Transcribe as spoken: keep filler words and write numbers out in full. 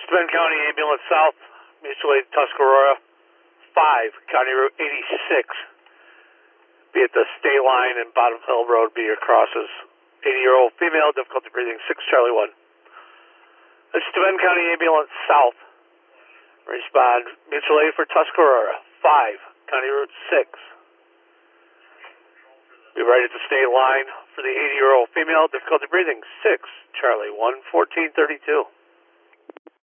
Steuben County Ambulance South, mutual aid Tuscarora, five, County Route eighty-six. Be at the state line and Bottom Hill Road, be your crosses. eighty-year-old female, difficulty breathing, six, Charlie one. This is Steuben County Ambulance South. Respond, mutual aid for Tuscarora, five, County Route six. Be right at the state line for the eighty-year-old female, difficulty breathing, six, Charlie one, fourteen thirty-two.